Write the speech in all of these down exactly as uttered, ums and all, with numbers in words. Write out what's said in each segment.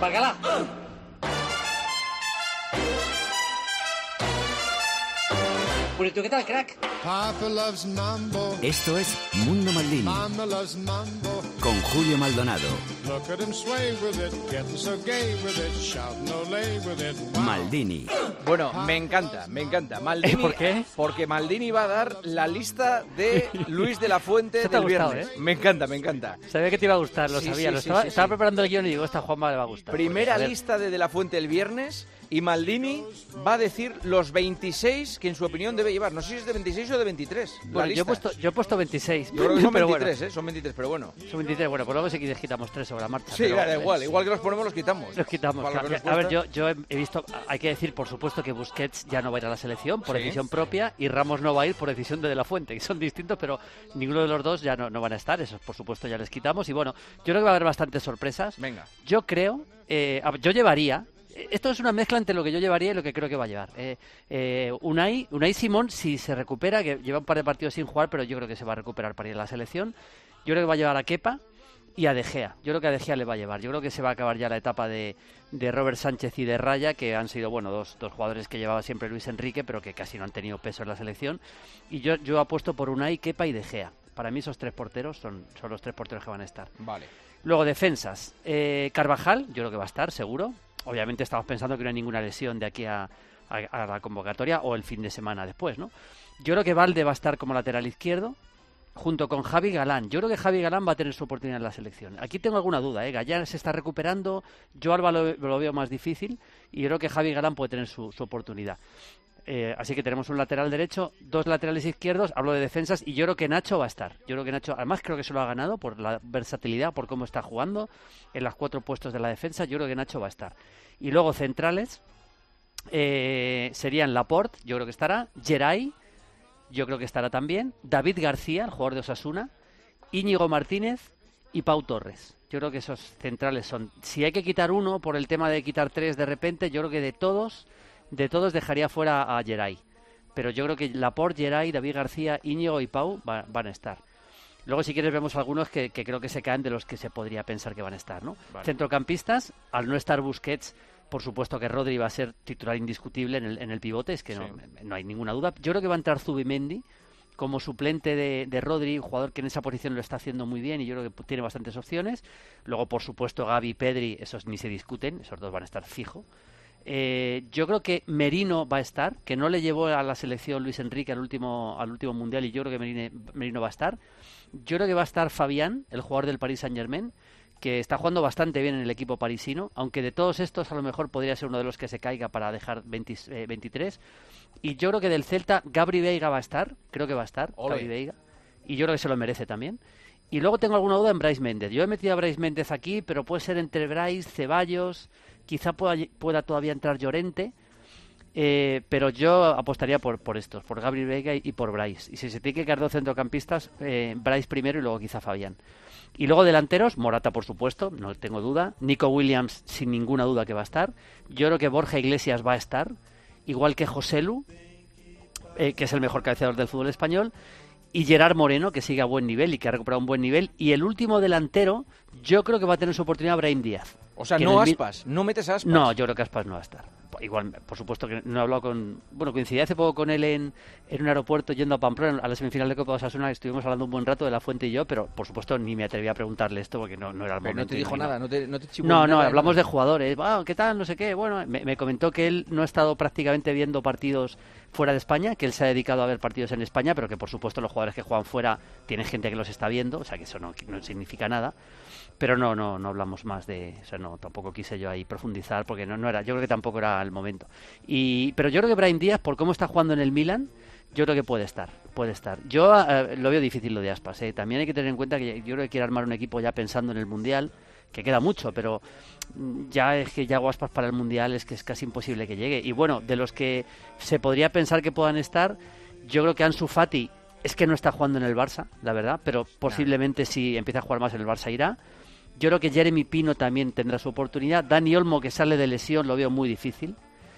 Bacalá. Purito, ¿qué tal, crack? Papa loves mambo. Esto es Mundo Maldini. Mama loves mambo. Con Julio Maldonado. Look at him sway with it, getting so gay with it, shouting olé with it. Wow. Maldini. Bueno, me encanta, me encanta. Maldini, ¿Por qué? Porque Maldini va a dar la lista de Luis de la Fuente Eso te ha del gustado, viernes. ¿eh? Me encanta, me encanta. Sabía que te iba a gustar, lo Sí, sabía. sí, lo sí, estaba, sí, estaba sí. preparando el guión y digo, esta Juanma le va a gustar. Primera Porque, a ver, lista de De la Fuente el viernes y Maldini va a decir los veintiséis que en su opinión debe llevar. No sé si es de veintiséis o de veintitrés. la Bueno, yo he, lista. puesto, yo he puesto veintiséis. Yo creo que son pero veintitrés, bueno, ¿eh? Son veintitrés, pero bueno. son veintitrés. Bueno, pues luego si quieres quitamos tres sobre la marcha. Sí, pero, da eh, igual. Igual que los ponemos, los quitamos. Los quitamos. Para lo claro. que nos A ver, cuesta. yo, yo he he visto, hay que decir, por supuesto, que Busquets ya no va a ir a la selección por Sí. decisión propia y Ramos no va a ir por decisión de De la Fuente, que son distintos, pero ninguno de los dos ya no, no van a estar. Esos, por supuesto, ya les quitamos. Y bueno, yo creo que va a haber bastantes sorpresas. Venga. Yo creo, eh, a ver, yo llevaría. Esto es una mezcla entre lo que yo llevaría y lo que creo que va a llevar. Eh, eh, Unai, Unai Simón, si se recupera, que lleva un par de partidos sin jugar, pero yo creo que se va a recuperar para ir a la selección. Yo creo que va a llevar a Kepa y a De Gea. Yo creo que a De Gea le va a llevar. Yo creo que se va a acabar ya la etapa de, de Robert Sánchez y de Raya, que han sido, bueno, dos, dos jugadores que llevaba siempre Luis Enrique, pero que casi no han tenido peso en la selección. Y yo, yo apuesto por Unai, Kepa y De Gea. Para mí esos tres porteros son, son los tres porteros que van a estar. Vale. Luego, defensas. Eh, Carvajal, yo creo que va a estar, seguro. Obviamente estamos pensando que no hay ninguna lesión de aquí a, a, a la convocatoria o el fin de semana después, ¿no? Yo creo que Valde va a estar como lateral izquierdo, junto con Javi Galán. Yo creo que Javi Galán va a tener su oportunidad en la selección. Aquí tengo alguna duda, ¿eh? Gallán se está recuperando, yo Alba lo, lo veo más difícil y yo creo que Javi Galán puede tener su, su oportunidad. Eh, así que tenemos un lateral derecho, dos laterales izquierdos, hablo de defensas y yo creo que Nacho va a estar. Yo creo que Nacho, además creo que se lo ha ganado por la versatilidad, por cómo está jugando en los cuatro puestos de la defensa. Yo creo que Nacho va a estar. Y luego centrales eh, serían Laporte, yo creo que estará, Geray, yo creo que estará también, David García, el jugador de Osasuna, Íñigo Martínez y Pau Torres. Yo creo que esos centrales son. Si hay que quitar uno por el tema de quitar tres de repente, yo creo que de todos De todos dejaría fuera a Geray. Pero yo creo que Laporte, Geray, David García, Íñigo y Pau va, van a estar. Luego, si quieres, vemos algunos que, que creo que se caen de los que se podría pensar que van a estar, ¿no? Vale. Centrocampistas, al no estar Busquets, por supuesto que Rodri va a ser titular indiscutible en el, en el pivote, es que no, Sí. no hay ninguna duda. Yo creo que va a entrar Zubimendi como suplente de, de Rodri, un jugador que en esa posición lo está haciendo muy bien y yo creo que tiene bastantes opciones. Luego, por supuesto, Gavi y Pedri, esos ni se discuten, esos dos van a estar fijo. Eh, yo creo que Merino va a estar, que no le llevó a la selección Luis Enrique al último al último mundial y yo creo que Merine, Merino va a estar. Yo creo que va a estar Fabián, el jugador del Paris Saint-Germain, que está jugando bastante bien en el equipo parisino, aunque de todos estos a lo mejor podría ser uno de los que se caiga para dejar veinte, eh, veintitrés. Y yo creo que del Celta Gabri Veiga va a estar, creo que va a estar, Ole. Gabri Veiga, y yo creo que se lo merece también. Y luego tengo alguna duda en Brais Méndez. Yo he metido a Brais Méndez aquí, pero puede ser entre Brais, Ceballos, quizá pueda, pueda todavía entrar Llorente, eh, pero yo apostaría por, por estos, por Gabri Veiga y, y por Brais. Y si se tiene que quedar dos centrocampistas, eh, Brais primero y luego quizá Fabián. Y luego delanteros, Morata por supuesto, no tengo duda, Nico Williams sin ninguna duda que va a estar, yo creo que Borja Iglesias va a estar, igual que Joselu, eh, que es el mejor cabeceador del fútbol español, y Gerard Moreno, que sigue a buen nivel y que ha recuperado un buen nivel. Y el último delantero, yo creo que va a tener su oportunidad Brahim Díaz. O sea, que no en el mil- Aspas, no metes a Aspas. No, yo creo que Aspas no va a estar. Igual, por supuesto que no he hablado con... Bueno, coincidí hace poco con él en, en un aeropuerto yendo a Pamplona, a la semifinal de Copa de Osasuna, estuvimos hablando un buen rato de La Fuente y yo, pero por supuesto ni me atreví a preguntarle esto porque no, no era el Pero momento. no te y dijo no- nada, no te, no te chivó No, no, nada, hablamos de nada. jugadores. Ah, ¿qué tal? No sé qué. Bueno, me, me comentó que él no ha estado prácticamente viendo partidos fuera de España, que él se ha dedicado a ver partidos en España, pero que por supuesto los jugadores que juegan fuera tienen gente que los está viendo, o sea que eso no, no significa nada. Pero no, no, no hablamos más de, o sea, no, tampoco quise yo ahí profundizar porque no, no era, yo creo que tampoco era el momento. Y, pero yo creo que Brahim Díaz, por cómo está jugando en el Milan, yo creo que puede estar, puede estar. Yo eh, lo veo difícil lo de Aspas, ¿eh? También hay que tener en cuenta que yo creo que quiere armar un equipo ya pensando en el Mundial, que queda mucho, pero mm, ya es que ya Aspas para el Mundial es que es casi imposible que llegue. Y bueno, de los que se podría pensar que puedan estar, yo creo que Ansu Fati es que no está jugando en el Barça, la verdad, pero posiblemente si empieza a jugar más en el Barça irá. Yo creo que Jeremy Pino también tendrá su oportunidad. Dani Olmo, que sale de lesión, lo veo muy difícil.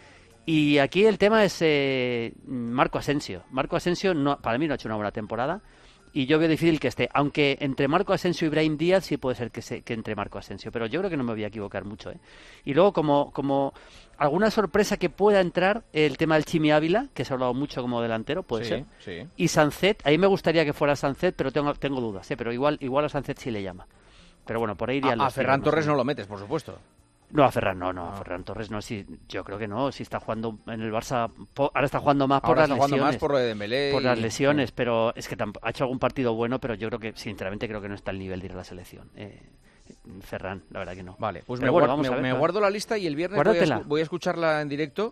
Y aquí el tema es eh, Marco Asensio. Marco Asensio no, para mí no ha hecho una buena temporada. y yo veo difícil que esté. Aunque entre Marco Asensio y Brahim Díaz sí puede ser que, se, que entre Marco Asensio, pero yo creo que no me voy a equivocar mucho, ¿eh? Y luego, como, como alguna sorpresa que pueda entrar, el tema del Chimi Ávila, que se ha hablado mucho como delantero, puede Sí, ser. sí. Y Sancet, a mí me gustaría que fuera Sancet, pero tengo, tengo dudas, ¿eh? Pero igual, igual a Sancet sí le llama. Pero bueno, por ahí irían A, a los Ferran tiros, Torres ¿no? no lo metes, por supuesto. No, a Ferran no, no, Ah. a Ferran Torres no, sí, yo creo que no, si está jugando en el Barça, po- ahora está jugando más por Ahora las está jugando lesiones. más por lo de Dembélé. por las y- lesiones, pero es que tamp- ha hecho algún partido bueno, pero yo creo que, sinceramente, creo que no está al nivel de ir a la selección. Eh, Ferran, la verdad que no. Vale, pues Pero me, bueno, guar- vamos me- a ver, me claro. guardo la lista y el viernes voy a, Guárdatela. escu- voy a escucharla en directo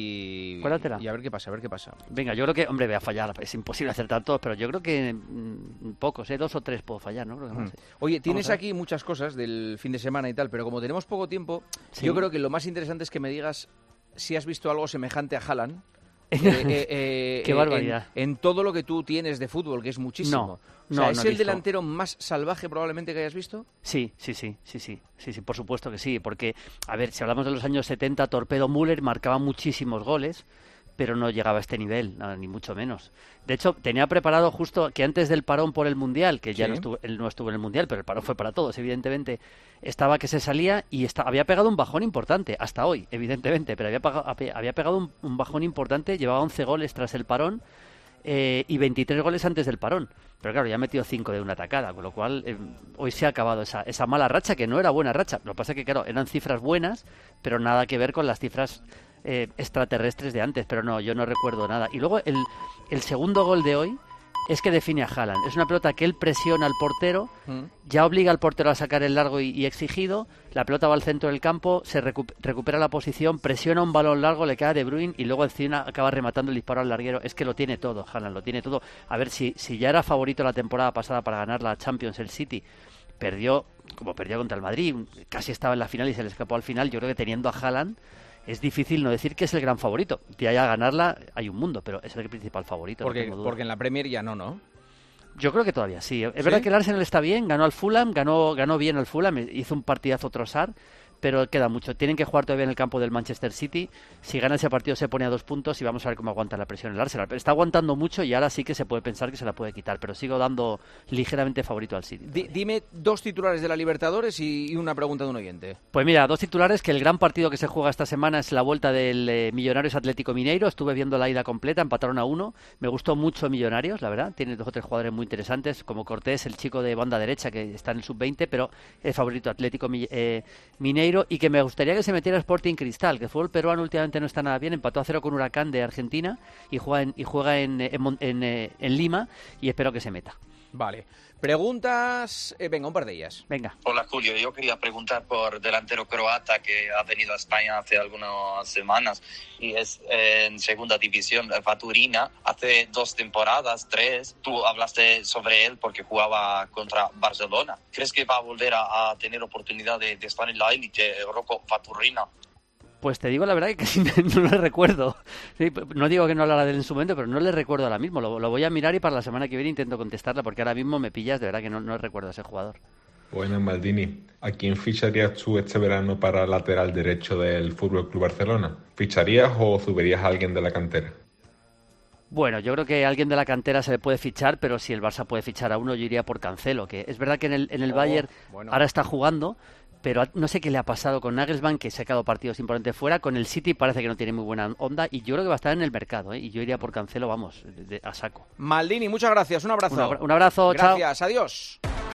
y, Guárdatela. y a ver qué pasa, a ver qué pasa. Venga, yo creo que, hombre, voy a fallar, es imposible acertar todos, pero yo creo que mm, pocos, ¿eh? Dos o tres puedo fallar, ¿no? Creo que más, Mm. ¿eh? Oye, tienes Vamos a ver. aquí muchas cosas del fin de semana y tal, pero como tenemos poco tiempo, Sí. yo creo que lo más interesante es que me digas si has visto algo semejante a Haaland. eh, eh, eh, Qué eh, barbaridad. En, en todo lo que tú tienes de fútbol, que es muchísimo. No, o sea, no, ¿es no he el visto. delantero más salvaje probablemente que hayas visto? Sí, sí, sí, sí, sí, sí, sí, por supuesto que sí, porque, a ver, si hablamos de los años setenta, Torpedo Müller marcaba muchísimos goles, pero no llegaba a este nivel, nada, ni mucho menos. De hecho, tenía preparado justo que antes del parón por el Mundial, que ya Sí. no estuvo, él no estuvo en el Mundial, pero el parón fue para todos, evidentemente, estaba que se salía y está, había pegado un bajón importante, hasta hoy, evidentemente, pero había, pagado- había pegado un, un bajón importante, llevaba once goles tras el parón, eh, y veintitrés goles antes del parón. Pero claro, ya ha metido cinco de una atacada, con lo cual eh, hoy se ha acabado esa, esa mala racha, que no era buena racha. Lo que pasa es que, claro, eran cifras buenas, pero nada que ver con las cifras eh, extraterrestres de antes. Pero no, yo no recuerdo nada. Y luego el, el segundo gol de hoy es que define a Haaland. Es una pelota que él presiona al portero, Mm. ya obliga al portero a sacar el largo y, y exigido, la pelota va al centro del campo, se recu- recupera la posición, presiona un balón largo, le queda a De Bruyne y luego encima acaba rematando el disparo al larguero. Es que lo tiene todo, Haaland, lo tiene todo. A ver, si, si ya era favorito la temporada pasada para ganar la Champions el City, perdió, como perdió contra el Madrid, casi estaba en la final y se le escapó al final. Yo creo que teniendo a Haaland es difícil no decir que es el gran favorito. De ahí a ganarla hay un mundo, pero es el principal favorito. no Porque, tengo duda. porque en la Premier ya no, ¿no? Yo creo que todavía sí. Es ¿Sí? verdad que el Arsenal está bien, ganó al Fulham, ganó, ganó bien al Fulham, hizo un partidazo Trossard, pero queda mucho. Tienen que jugar todavía en el campo del Manchester City. Si gana ese partido se pone a dos puntos y vamos a ver cómo aguanta la presión el Arsenal. Pero está aguantando mucho y ahora sí que se puede pensar que se la puede quitar, pero sigo dando ligeramente favorito al City. Di- dime dos titulares de la Libertadores y, y una pregunta de un oyente. Pues mira, dos titulares, que el gran partido que se juega esta semana es la vuelta del eh, Millonarios Atlético Mineiro. Estuve viendo la ida completa, empataron a uno. Me gustó mucho Millonarios, la verdad. Tiene dos o tres jugadores muy interesantes, como Cortés, el chico de banda derecha que está en el sub veinte, pero el favorito Atlético Mi- eh, Mineiro. Y que me gustaría que se metiera Sporting Cristal, que el fútbol peruano últimamente no está nada bien. Empató a cero con Huracán de Argentina y juega en, y juega en, eh, en, Mon- en, eh, en Lima, y espero que se meta. Vale. Preguntas... eh, venga, un par de ellas. Venga. Hola Julio, yo quería preguntar por delantero croata que ha venido a España hace algunas semanas y es eh, en segunda división, Faturina. Hace dos temporadas, tres, tú hablaste sobre él porque jugaba contra Barcelona. ¿Crees que va a volver a, a tener oportunidad de, de estar en la élite, Rocco Faturina? Pues te digo la verdad que casi no le recuerdo. Sí, no digo que no hablara de él en su momento, pero no le recuerdo ahora mismo. Lo, lo voy a mirar y para la semana que viene intento contestarla, porque ahora mismo me pillas, de verdad que no, no recuerdo a ese jugador. Buenas, Maldini. ¿A quién ficharías tú este verano para lateral derecho del F C Barcelona? ¿Ficharías o subirías a alguien de la cantera? Bueno, yo creo que a alguien de la cantera se le puede fichar, pero si el Barça puede fichar a uno, yo iría por Cancelo, que es verdad que en el, en el Oh, Bayern bueno. ahora está jugando, pero no sé qué le ha pasado con Nagelsmann, que se ha quedado partidos importantes fuera. Con el City parece que no tiene muy buena onda y yo creo que va a estar en el mercado, ¿eh? Y yo iría por Cancelo, vamos, de- de- a saco. Maldini, muchas gracias. Un abrazo. Un abra- un abrazo, chao. Gracias, adiós.